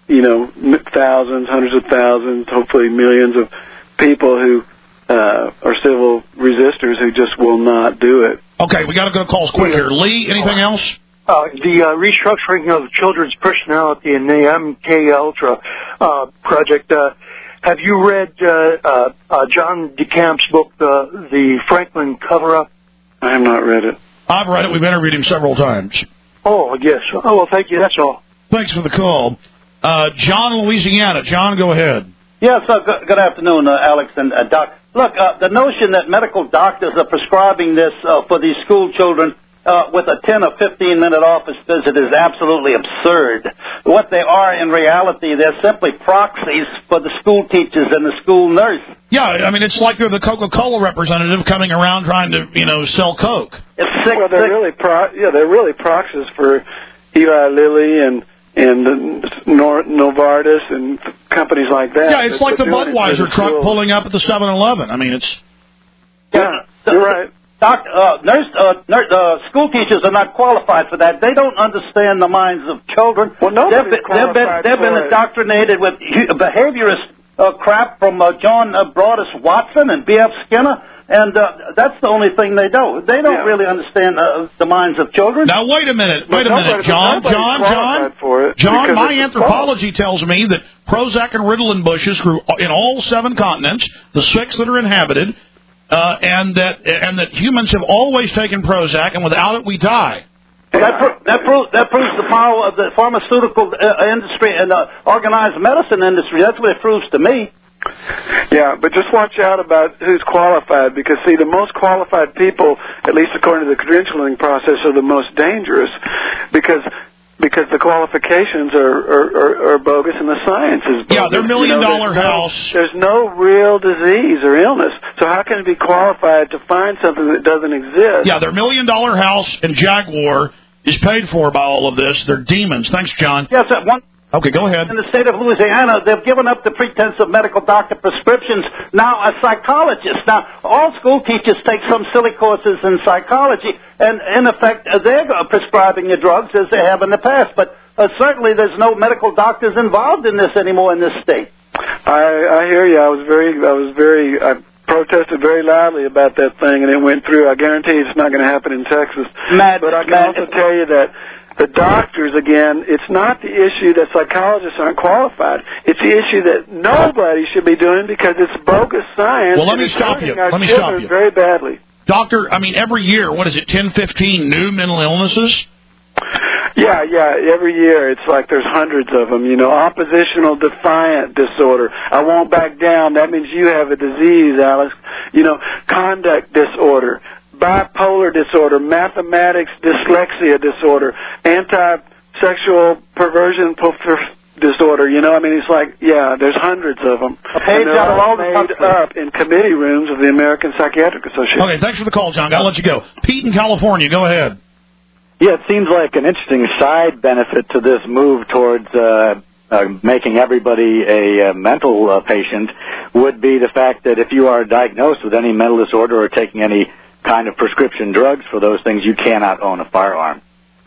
thousands, hundreds of thousands, hopefully millions of people who are civil resistors who just will not do it. Okay, we got to go to calls quick here. Lee, anything else? The restructuring of children's personality in the MK Ultra project. Have you read John DeCamp's book, The Franklin Cover-Up? I have not read it. I've read it. We've interviewed him several times. Oh, yes. Oh, well, thank you. That's all. Thanks for the call. John, Louisiana. John, go ahead. Yes, good afternoon, Alex and Doc. Look, the notion that medical doctors are prescribing this for these school children with a 10 or 15-minute office visit is absolutely absurd. What they are in reality, they're simply proxies for the school teachers and the school nurse. Yeah, I mean, it's like they're the Coca-Cola representative coming around trying to, sell Coke. It's sick. Well, they're really proxies for Eli Lilly and Novartis and companies like that. Yeah, it's like the Budweiser truck pulling up at the 7-Eleven. I mean, it's... Yeah, you're right. School teachers are not qualified for that. They don't understand the minds of children. Well, nobody's qualified. They've been indoctrinated with behaviorist crap from John Broadus Watson and B.F. Skinner, and that's the only thing they do. They don't really understand the minds of children. Now, wait a minute, John, my anthropology tells me that Prozac and Ritalin bushes grew in all 7 continents, the 6 that are inhabited, and that humans have always taken Prozac, and without it we die. That proves the power of the pharmaceutical industry and the organized medicine industry. That's what it proves to me. Yeah, but just watch out about who's qualified, because, see, the most qualified people, at least according to the credentialing process, are the most dangerous, because the qualifications are bogus and the science is bogus. Yeah, they're $1 million house. There's no real disease or illness. So how can it be qualified to find something that doesn't exist? Yeah, their $1 million house and Jaguar is paid for by all of this. They're demons. Thanks, John. Yes, Okay, go ahead. In the state of Louisiana, they've given up the pretense of medical doctor prescriptions. Now, a psychologist. Now, all school teachers take some silly courses in psychology, and in effect, they're prescribing the drugs as they have in the past. But certainly, there's no medical doctors involved in this anymore in this state. I hear you. I protested very loudly about that thing, and it went through. I guarantee it's not going to happen in Texas. But I can also tell you that the doctors, again, it's not the issue that psychologists aren't qualified. It's the issue that nobody should be doing because it's bogus science. Well, let me stop you. Very badly. Doctor, I mean, every year, 10, 15 new mental illnesses? Yeah, every year it's like there's hundreds of them, oppositional defiant disorder. I won't back down. That means you have a disease, Alex. Conduct disorder, bipolar disorder, mathematics dyslexia disorder, anti-sexual perversion disorder. It's like, there's hundreds of them. And they're all made up in committee rooms of the American Psychiatric Association. Okay, thanks for the call, John. I'll let you go. Pete in California, go ahead. Yeah, it seems like an interesting side benefit to this move towards making everybody a mental patient would be the fact that if you are diagnosed with any mental disorder or taking any kind of prescription drugs for those things, you cannot own a firearm.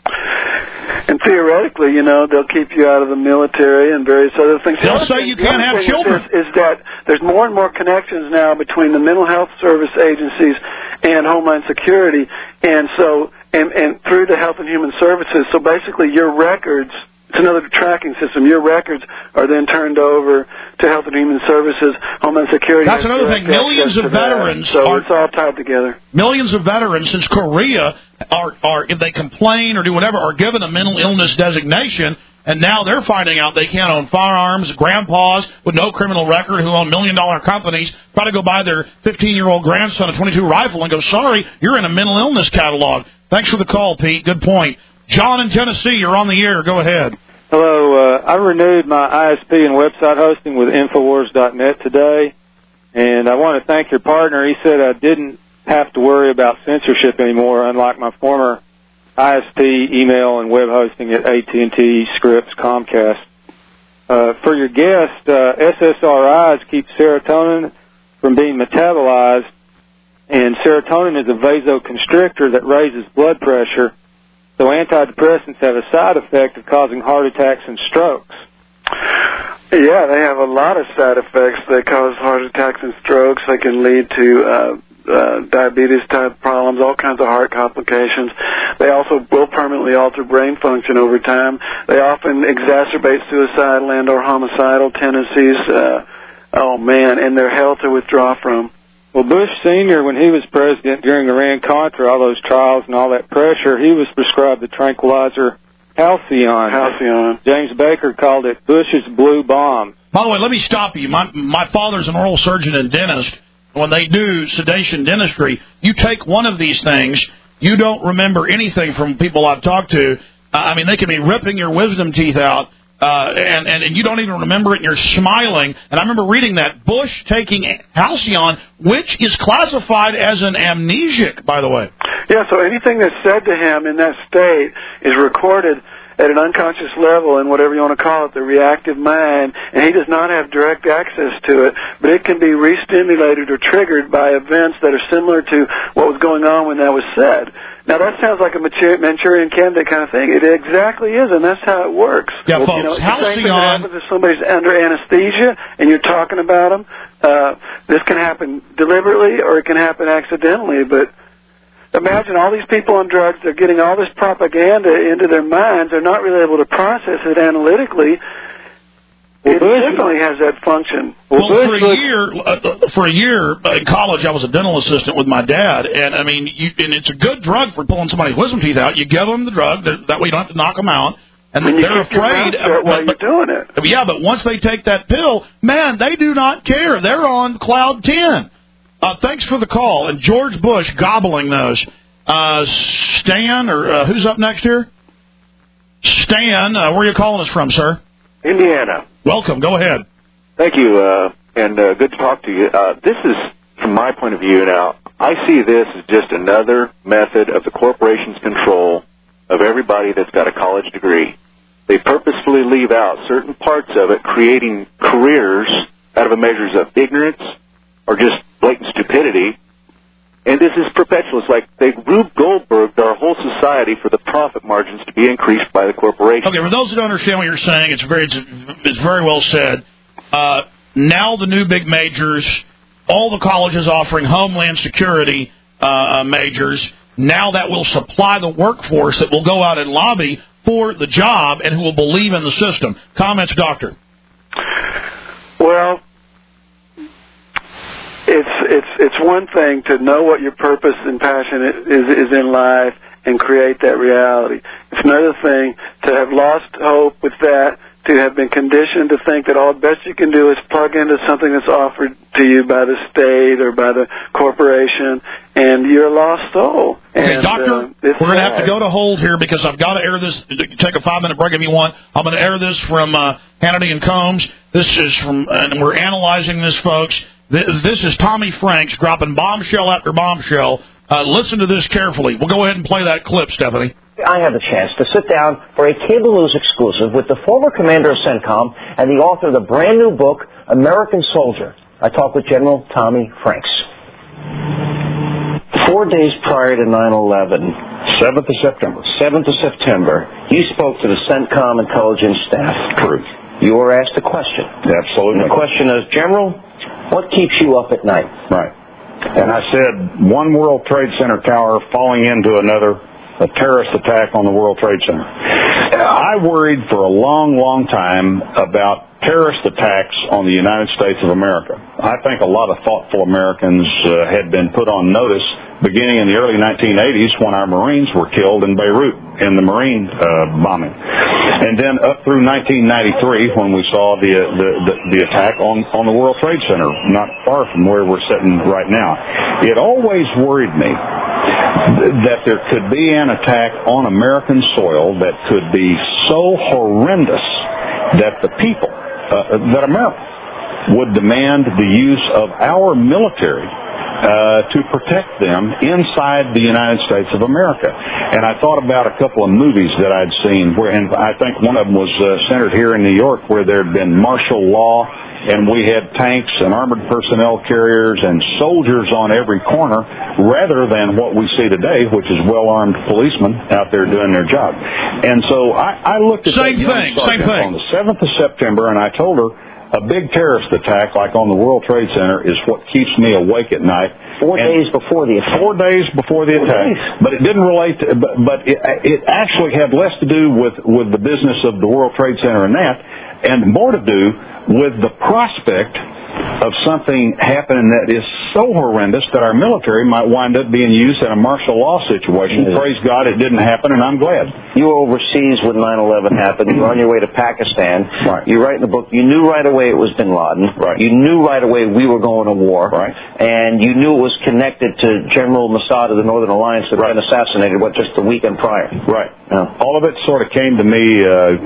And theoretically, they'll keep you out of the military and various other things. They'll say you can't have children. Is that there's more and more connections now between the mental health service agencies and Homeland Security, and so and through the Health and Human Services. So basically, your records. It's another tracking system. Your records are then turned over to Health and Human Services, Homeland Security. That's another thing. Millions of veterans so it's all tied together. Millions of veterans since Korea are if they complain or do whatever, are given a mental illness designation, and now they're finding out they can't own firearms. Grandpas with no criminal record who own $1 million companies try to go buy their 15-year-old grandson a .22 rifle and go, sorry, you're in a mental illness catalog. Thanks for the call, Pete. Good point. John in Tennessee, you're on the air. Go ahead. Hello. I renewed my ISP and website hosting with Infowars.net today, and I want to thank your partner. He said I didn't have to worry about censorship anymore, unlike my former ISP, email, and web hosting at AT&T, Scripps, Comcast. For your guest, SSRIs keep serotonin from being metabolized, and serotonin is a vasoconstrictor that raises blood pressure. So antidepressants have a side effect of causing heart attacks and strokes. Yeah, they have a lot of side effects. They cause heart attacks and strokes. They can lead to diabetes-type problems, all kinds of heart complications. They also will permanently alter brain function over time. They often exacerbate suicidal and or homicidal tendencies. And they're hell to withdraw from. Well, Bush Sr., when he was president during Iran-Contra, all those trials and all that pressure, he was prescribed the tranquilizer Halcyon. James Baker called it Bush's blue bomb. By the way, let me stop you. My father's an oral surgeon and dentist. When they do sedation dentistry, you take one of these things, you don't remember anything from people I've talked to. They can be ripping your wisdom teeth out. And you don't even remember it, and you're smiling. And I remember reading that. Bush taking Halcyon, which is classified as an amnesic, by the way. Yeah, so anything that's said to him in that state is recorded at an unconscious level in whatever you want to call it, the reactive mind, and he does not have direct access to it, but it can be re-stimulated or triggered by events that are similar to what was going on when that was said. Now, that sounds like a Manchurian Candidate kind of thing. It exactly is, and that's how it works. Yeah, folks, the same thing that happens if somebody's under anesthesia and you're talking about them. This can happen deliberately or it can happen accidentally, but imagine all these people on drugs, they're getting all this propaganda into their minds. They're not really able to process it analytically. It definitely has that function. Well, for a year in college, I was a dental assistant with my dad, and and it's a good drug for pulling somebody's wisdom teeth out. You give them the drug, that way you don't have to knock them out, and they're afraid while you're doing it. Yeah, but once they take that pill, man, they do not care. They're on cloud 10. Thanks for the call, and George Bush gobbling those. Stan, or who's up next here? Stan, where are you calling us from, sir? Indiana. Welcome. Go ahead. Thank you, and good to talk to you. This is, from my point of view now, I see this as just another method of the corporation's control of everybody that's got a college degree. They purposefully leave out certain parts of it, creating careers out of measures of ignorance or just blatant stupidity. And this is perpetual. It's like they Rube Goldberged our whole society for the profit margins to be increased by the corporation. Okay, for those who don't understand what you're saying, it's very well said. Now the new big majors, all the colleges offering Homeland Security majors, now that will supply the workforce that will go out and lobby for the job and who will believe in the system. Comments, Doctor? Well, it's one thing to know what your purpose and passion is in life and create that reality. It's another thing to have lost hope with that, to have been conditioned to think that all the best you can do is plug into something that's offered to you by the state or by the corporation, and you're a lost soul. Okay, and, Doctor, we're going to have to go to hold here because I've got to air this. Take a 5-minute break if you want. I'm going to air this from Hannity and Combs. This is from, and we're analyzing this, folks. This is Tommy Franks dropping bombshell after bombshell. Listen to this carefully. We'll go ahead and play that clip, Stephanie. I had the chance to sit down for a cable news exclusive with the former commander of CENTCOM and the author of the brand new book, American Soldier. I talked with General Tommy Franks. 4 days prior to 9/11, 7th of September. 7th of September, you spoke to the CENTCOM intelligence staff. True. You were asked a question. Absolutely. And the question is, General, what keeps you up at night? Right. And I said, one World Trade Center tower falling into another, a terrorist attack on the World Trade Center. I worried for a long, long time about terrorist attacks on the United States of America. I think a lot of thoughtful Americans had been put on notice beginning in the early 1980s when our Marines were killed in Beirut in the Marine bombing. And then up through 1993 when we saw the attack on the World Trade Center, not far from where we're sitting right now. It always worried me that there could be an attack on American soil that could be so horrendous that the people, that America would demand the use of our military to protect them inside the United States of America. And I thought about a couple of movies that I'd seen, and I think one of them was centered here in New York, where there had been martial law, and we had tanks and armored personnel carriers and soldiers on every corner, rather than what we see today, which is well-armed policemen out there doing their job. And so I looked at same thing on the 7th of September, and I told her, a big terrorist attack like on the World Trade Center is what keeps me awake at night. 4 days before the attack. 4 days before the attack. But it didn't relate to, but it actually had less to do with the business of the World Trade Center and that, and more to do with the prospect of something happening that is so horrendous that our military might wind up being used in a martial law situation. Praise God it didn't happen, and I'm glad. You were overseas when 9/11 happened. You were on your way to Pakistan. Right. You write in the book, you knew right away it was bin Laden. Right. You knew right away we were going to war. Right. And you knew it was connected to General Mossad of the Northern Alliance that had been assassinated, just the weekend prior. Right. All of it sort of came to me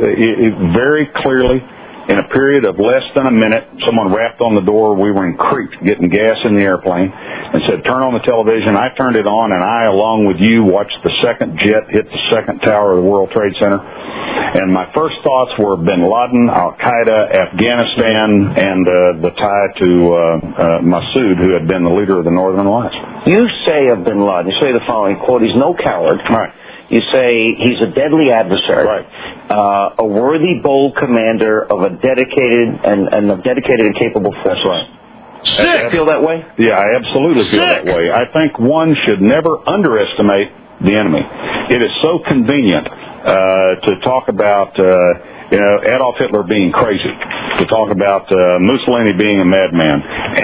very clearly. In a period of less than a minute, someone rapped on the door. We were in Crete getting gas in the airplane and said, turn on the television. I turned it on, and I, along with you, watched the second jet hit the second tower of the World Trade Center. And my first thoughts were bin Laden, Al-Qaeda, Afghanistan, and the tie to Massoud, who had been the leader of the Northern Alliance. You say of bin Laden, you say the following, quote, he's no coward. Right. You say he's a deadly adversary. Right. A worthy, bold commander of a dedicated and capable force. That's right. Sick. You feel that way? Yeah, I absolutely feel that way. I think one should never underestimate the enemy. It is so convenient to talk about Adolf Hitler being crazy, to talk about Mussolini being a madman,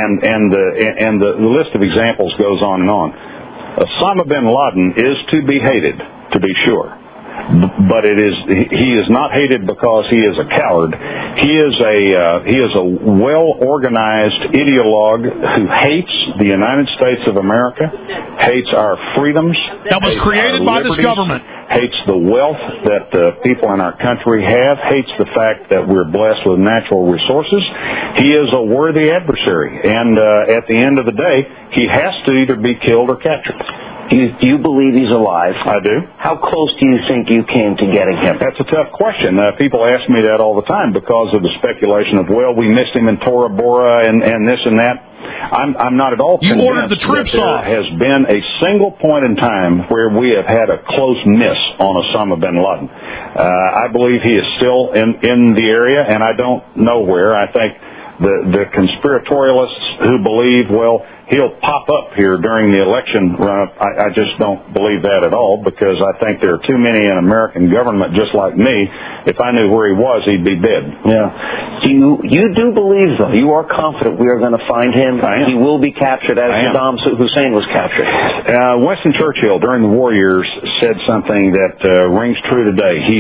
and the list of examples goes on and on. Osama bin Laden is to be hated, to be sure. But he is not hated because he is a coward. He is a well-organized ideologue who hates the United States of America, hates our freedoms. That was created by this government. Hates the wealth that the people in our country have, hates the fact that we're blessed with natural resources. He is a worthy adversary, and at the end of the day, he has to either be killed or captured. Do you believe he's alive? I do. How close do you think you came to getting him? That's a tough question. People ask me that all the time because of the speculation of, well, we missed him in Tora Bora and this and that. I'm not at all convinced. You ordered the troops off. There has been a single point in time where we have had a close miss on Osama bin Laden. I believe he is still in the area, and I don't know where. I think the conspiratorialists who believe, well, he'll pop up here during the election run-up, I just don't believe that at all, because I think there are too many in American government just like me. If I knew where he was, he'd be dead. Yeah. You do believe, though, you are confident we are going to find him? I am. He will be captured as Saddam Hussein was captured? Winston Churchill, during the war years, said something that rings true today. He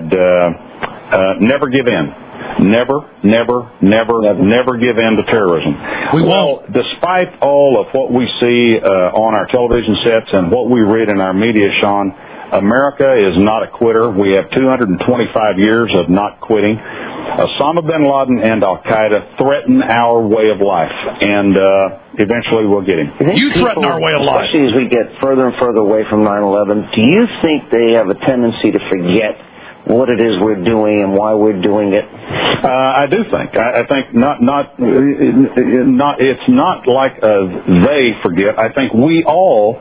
said, never give in. Never give in to terrorism. Despite all of what we see on our television sets and what we read in our media, Sean, America is not a quitter. We have 225 years of not quitting. Osama bin Laden and Al-Qaeda threaten our way of life, and eventually we'll get him. You threaten our way of life. Especially as we get further and further away from 9/11, do you think they have a tendency to forget what it is we're doing and why we're doing it? I do think. I think it's not like they forget. I think we all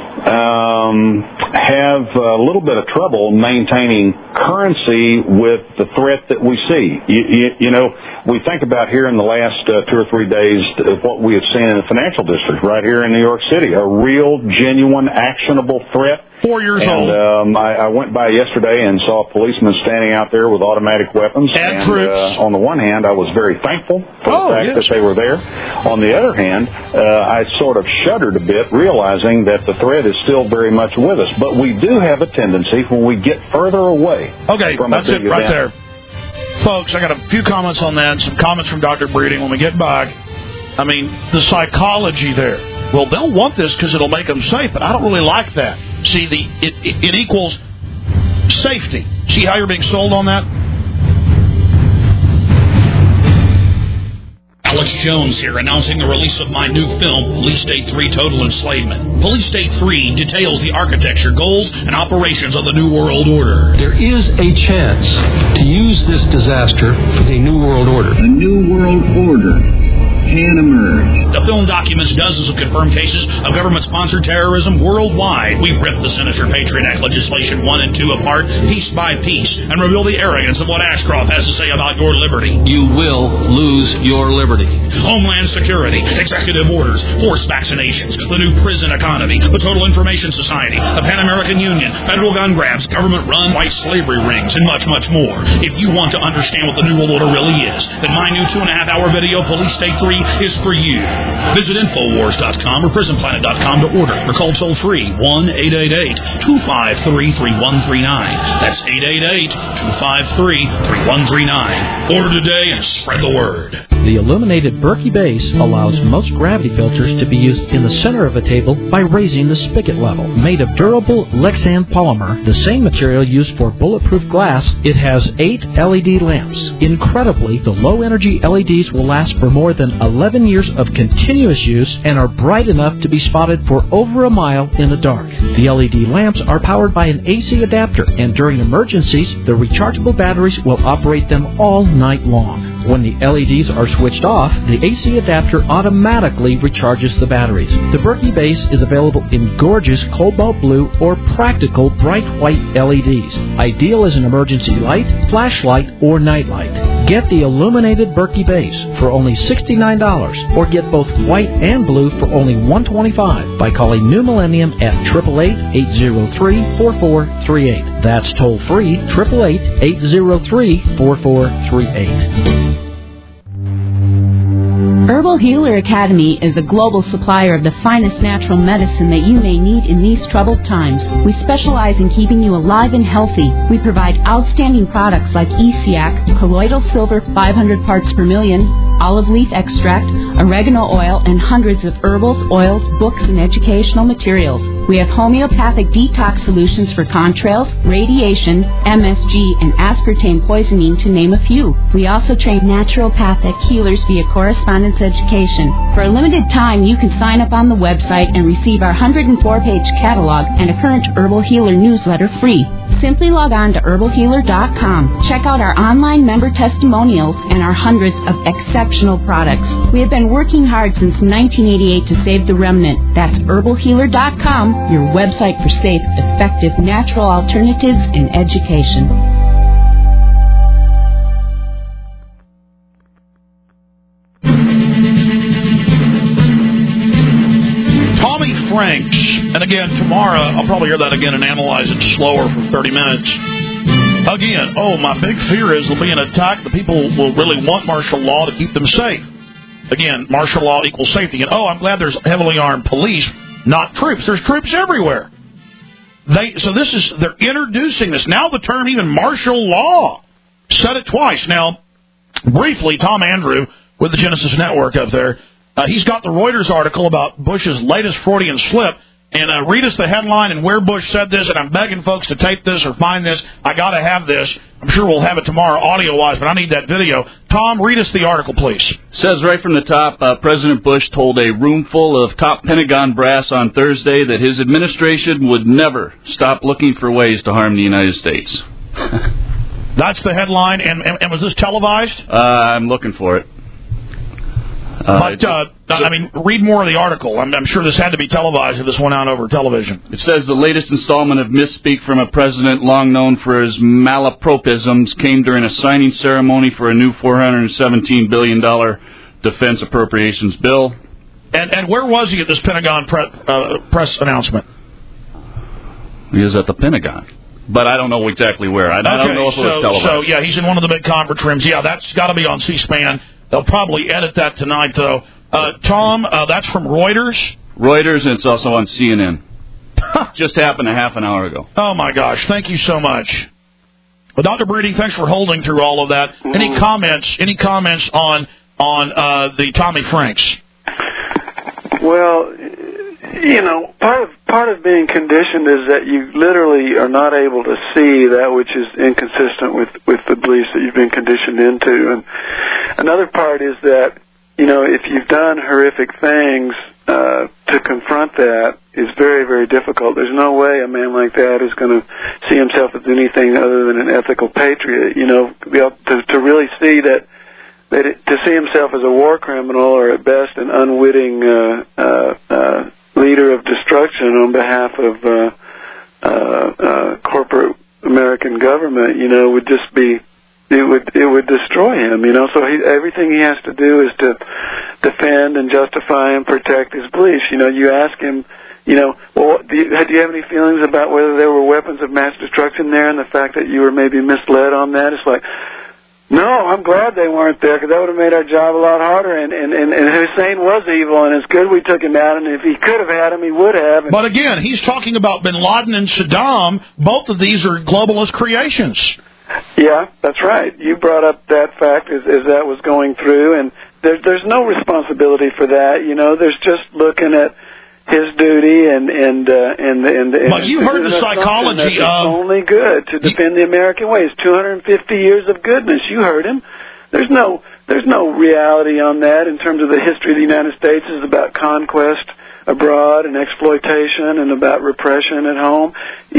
have a little bit of trouble maintaining currency with the threat that we see. You know, we think about here in the last 2 or 3 days what we have seen in the financial district right here in New York City, a real, genuine, actionable threat. 4 years old. I went by yesterday and saw a policeman standing out there with automatic weapons. And on the one hand, I was very thankful for the fact that they were there. On the other hand, I sort of shuddered a bit, realizing that the threat is still very much with us. But we do have a tendency when we get further away. Okay, that's it right there. Folks, I got a few comments on that, some comments from Dr. Breeding when we get back. I mean, the psychology there. Well, they'll want this because it'll make them safe, but I don't really like that. See, it equals safety. See how you're being sold on that? Alex Jones here, announcing the release of my new film, Police State 3 Total Enslavement. Police State 3 details the architecture, goals, and operations of the New World Order. There is a chance to use this disaster for the New World Order. A New World Order can emerge. The film documents dozens of confirmed cases of government-sponsored terrorism worldwide. We rip the sinister Patriot Act legislation 1 and 2 apart, piece by piece, and reveal the arrogance of what Ashcroft has to say about your liberty. You will lose your liberty. Homeland Security, executive orders, forced vaccinations, the new prison economy, the Total Information Society, the Pan American Union, federal gun grabs, government-run white slavery rings, and much, much more. If you want to understand what the New World Order really is, then my new 2.5-hour video, Police State 3, is for you. Visit Infowars.com or PrisonPlanet.com to order or call toll-free 1-888-253-3139. That's 888-253-3139. Order today and spread the word. The illuminated Berkey base allows most gravity filters to be used in the center of a table by raising the spigot level. Made of durable Lexan polymer, the same material used for bulletproof glass, it has 8 LED lamps. Incredibly, the low-energy LEDs will last for more than 11 years of continuous use and are bright enough to be spotted for over a mile in the dark. The LED lamps are powered by an AC adapter, and during emergencies, the rechargeable batteries will operate them all night long. When the LEDs are switched off, the AC adapter automatically recharges the batteries. The Berkey base is available in gorgeous cobalt blue or practical bright white LEDs, ideal as an emergency light, flashlight, or nightlight. Get the illuminated Berkey base for only $69, or get both white and blue for only $125 by calling New Millennium at 888-803-4438. That's toll free 888-803-4438. Herbal Healer Academy is a global supplier of the finest natural medicine that you may need in these troubled times. We specialize in keeping you alive and healthy. We provide outstanding products like ESEAC, colloidal silver 500 parts per million, olive leaf extract, oregano oil, and hundreds of herbals, oils, books, and educational materials. We have homeopathic detox solutions for contrails, radiation, MSG, and aspartame poisoning, to name a few. We also train naturopathic healers via correspondence education. For a limited time, you can sign up on the website and receive our 104-page catalog and a current Herbal Healer newsletter free. Simply log on to herbalhealer.com. Check out our online member testimonials and our hundreds of exceptional products. We have been working hard since 1988 to save the remnant. That's herbalhealer.com, your website for safe, effective, natural alternatives in education. Tommy Franks, and again, tomorrow, I'll probably hear that again and analyze it slower for 30 minutes. Again, my big fear is there'll be an attack. The people will really want martial law to keep them safe. Again, martial law equals safety. And, I'm glad there's heavily armed police, not troops. There's troops everywhere. They're introducing this. Now the term even martial law. Said it twice. Now, briefly, Tom Andrew with the Genesis Network up there, he's got the Reuters article about Bush's latest Freudian slip. and read us the headline and where Bush said this, and I'm begging folks to tape this or find this. I got to have this. I'm sure we'll have it tomorrow audio-wise, but I need that video. Tom, read us the article, please. Says right from the top, President Bush told a room full of top Pentagon brass on Thursday that his administration would never stop looking for ways to harm the United States. That's the headline, and was this televised? I'm looking for it. Read more of the article. I'm sure this had to be televised if this went out over television. It says the latest installment of misspeak from a president long known for his malapropisms came during a signing ceremony for a new $417 billion defense appropriations bill. And where was he at this Pentagon press announcement? He was at the Pentagon. But I don't know exactly where. I don't know if it was televised. So, yeah, he's in one of the big conference rooms. Yeah, that's got to be on C-SPAN. They'll probably edit that tonight, though. Tom, that's from Reuters? Reuters, and it's also on CNN. Just happened a half an hour ago. Oh, my gosh. Thank you so much. Well, Dr. Breeding, thanks for holding through all of that. Any comments on the Tommy Franks? Well, part of being conditioned is that you literally are not able to see that which is inconsistent with the beliefs that you've been conditioned into. And another part is that, if you've done horrific things, to confront that is very, very difficult. There's no way a man like that is going to see himself as anything other than an ethical patriot. To really see that to see himself as a war criminal or at best an unwitting leader of destruction on behalf of corporate American government, would just be it would destroy him. So everything he has to do is to defend and justify and protect his beliefs. You ask him, well, do you have any feelings about whether there were weapons of mass destruction there, and the fact that you were maybe misled on that? It's like, no, I'm glad they weren't there, because that would have made our job a lot harder. And Hussein was evil, and it's good we took him out. And if he could have had him, he would have. But again, he's talking about Bin Laden and Saddam. Both of these are globalist creations. Yeah, that's right. You brought up that fact as that was going through, and there's no responsibility for that. There's just looking at his duty and But you heard the psychology of only good to defend the American way. It's 250 years of goodness. You heard him. There's no reality on that in terms of the history of the United States. It's about conquest abroad and exploitation and about repression at home.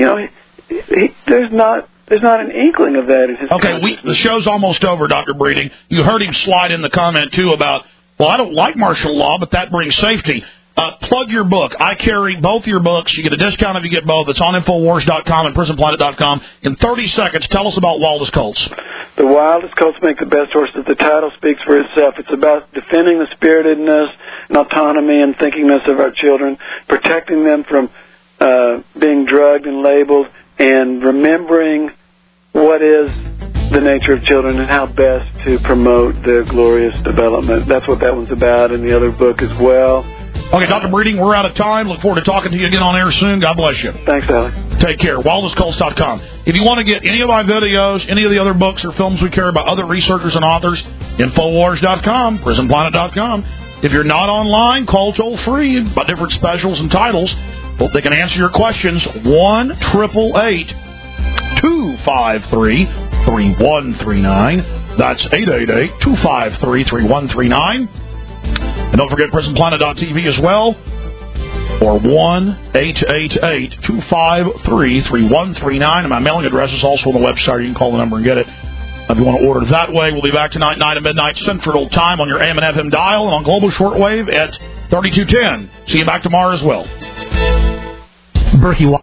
There's not an inkling of that in his the show's almost over, Dr. Breeding. You heard him slide in the comment, too, about, well, I don't like martial law, but that brings safety. Plug your book. I carry both your books. You get a discount if you get both. It's on Infowars.com and PrisonPlanet.com. In 30 seconds, tell us about Wildest Cults. The Wildest Cults Make the Best Horses. The title speaks for itself. It's about defending the spiritedness and autonomy and thinkingness of our children, protecting them from being drugged and labeled, and remembering what is the nature of children and how best to promote their glorious development. That's what that one's about, and the other book as well. Okay, Dr. Breeding, we're out of time. Look forward to talking to you again on air soon. God bless you. Thanks, Alex. Take care. WildestCults.com. If you want to get any of my videos, any of the other books or films we carry about other researchers and authors, Infowars.com, PrisonPlanet.com. If you're not online, call toll-free about different specials and titles. Hope they can answer your questions. 1-888-253-3139. That's 888-253-3139. And don't forget PrisonPlanet.tv as well, or 1-888-253-3139. And my mailing address is also on the website. You can call the number and get it if you want to order that way. We'll be back tonight, 9 to midnight Central Time on your AM and FM dial and on Global Shortwave at 3210. See you back tomorrow as well. Berkey